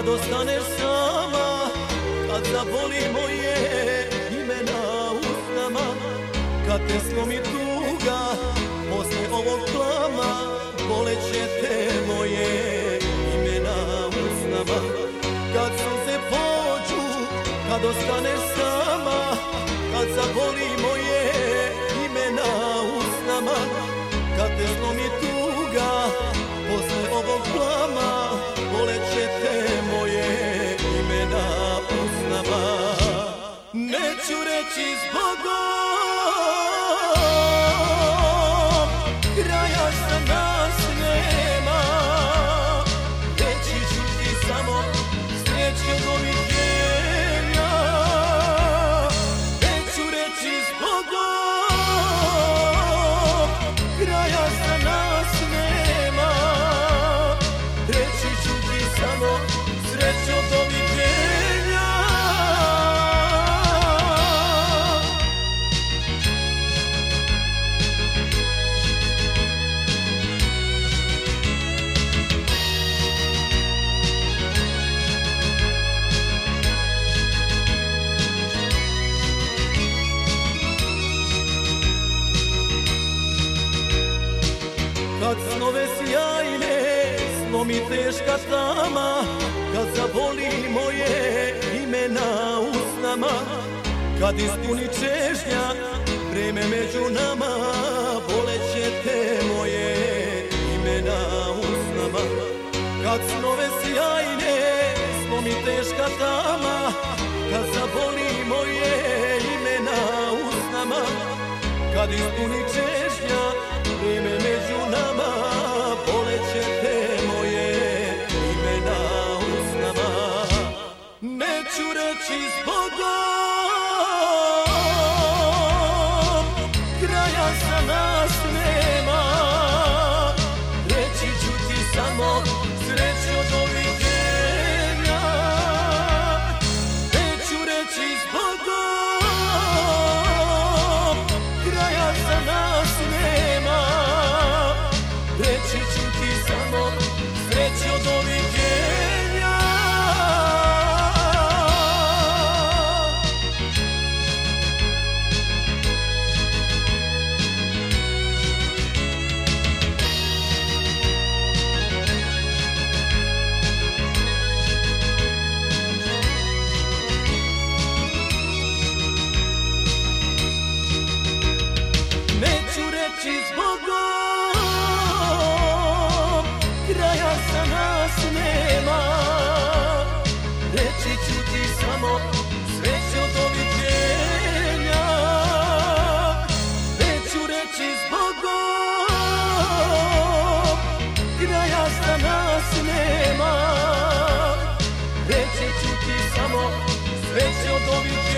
kad ostaneš sama, kad zaboli moje ime na usnama, kad te slomi tuga posle ovog plama, boleće te moje ime na usnama. Kad sunce pođu, kad ostaneš sama, kad zaboli moje ime na usnama, kad te slomi tuga posle ovog plama, boleće te moje ime na usnama. Neću reći zbogom, kraja za nas nema, reći ću ti samo sreće, doviđenja. Neću reći zbogom, kraja za nas nema, reći ću ti samo srećo, doviđenja. Kad snove sjajne slomi teška tama, kad zaboli moje ime na usnama, kad ispuni čežnja vreme među nama, boleće te moje ime na usnama. Kad snove sjajne slomi teška tama, kad zaboli moje ime na usnama, kad ispuni čežnja vreme među nama, boleće te moje ime na usnama. Neću reći zbogom, kraja za nas nema, reći ću ti samo srećo, doviđenja. Neću reći zbogom, kraja za nas nema, reći ću ti samo srećo, doviđenja. Neću reći zbogom, kraja za nas nema, reći ću ti samo srećo, doviđenja. Neću reći zbogom, kraja za nas nema, reći ću ti samo srećo, doviđenja.